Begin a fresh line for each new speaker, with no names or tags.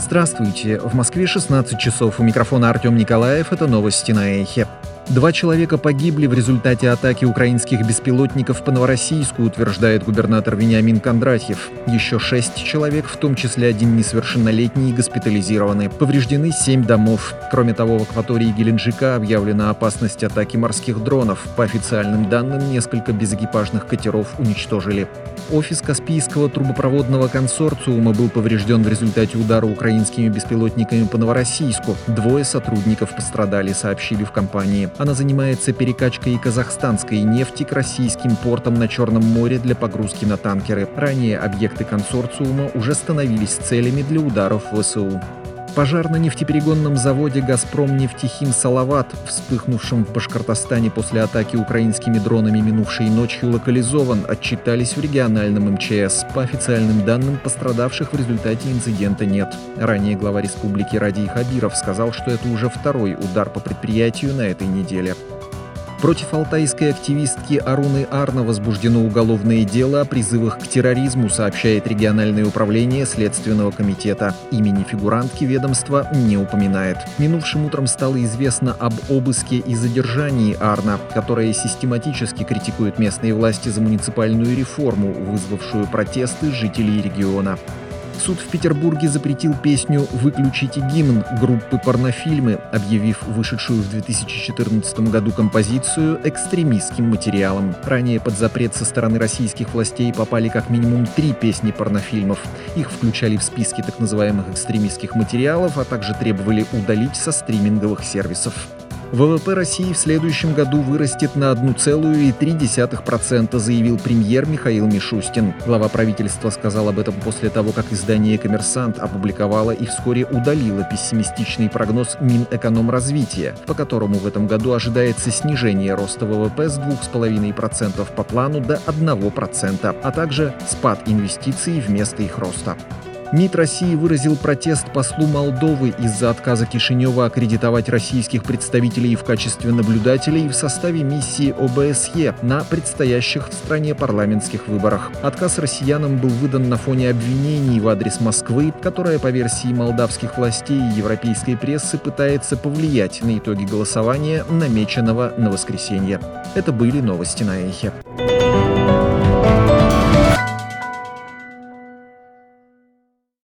Здравствуйте. В Москве 16 часов. У микрофона Артем Николаев. Это новости на Эхе. 2 человека погибли в результате атаки украинских беспилотников по Новороссийску, утверждает губернатор Вениамин Кондратьев. Еще 6 человек, в том числе 1 несовершеннолетний, госпитализированы. Повреждены 7 домов. Кроме того, в акватории Геленджика объявлена опасность атаки морских дронов. По официальным данным, несколько безэкипажных катеров уничтожили. Офис Каспийского трубопроводного консорциума был поврежден в результате удара украинскими беспилотниками по Новороссийску. 2 сотрудников пострадали, сообщили в компании. Она занимается перекачкой казахстанской нефти к российским портам на Черном море для погрузки на танкеры. Ранее объекты консорциума уже становились целями для ударов ВСУ. Пожар на нефтеперегонном заводе «Газпромнефтехим Салават», вспыхнувшем в Башкортостане после атаки украинскими дронами минувшей ночью, локализован, отчитались в региональном МЧС. По официальным данным, пострадавших в результате инцидента нет. Ранее глава республики Радий Хабиров сказал, что это уже 2-й удар по предприятию на этой неделе. Против алтайской активистки Аруны Арна возбуждено уголовное дело о призывах к терроризму, сообщает региональное управление Следственного комитета. Имени фигурантки ведомство не упоминает. Минувшим утром стало известно об обыске и задержании Арна, которая систематически критикует местные власти за муниципальную реформу, вызвавшую протесты жителей региона. Суд в Петербурге запретил песню «Выключите гимн» группы «Порнофильмы», объявив вышедшую в 2014 году композицию экстремистским материалом. Ранее под запрет со стороны российских властей попали как минимум 3 песни порнофильмов. Их включали в списки так называемых экстремистских материалов, а также требовали удалить со стриминговых сервисов. ВВП России в следующем году вырастет на 1,3%, заявил премьер Михаил Мишустин. Глава правительства сказал об этом после того, как издание «Коммерсант» опубликовало и вскоре удалило пессимистичный прогноз Минэкономразвития, по которому в этом году ожидается снижение роста ВВП с 2,5% по плану до 1%, а также спад инвестиций вместо их роста. МИД России выразил протест послу Молдовы из-за отказа Кишинева аккредитовать российских представителей в качестве наблюдателей в составе миссии ОБСЕ на предстоящих в стране парламентских выборах. Отказ россиянам был выдан на фоне обвинений в адрес Москвы, которая, по версии молдавских властей и европейской прессы, пытается повлиять на итоги голосования, намеченного на воскресенье. Это были новости на Эхе.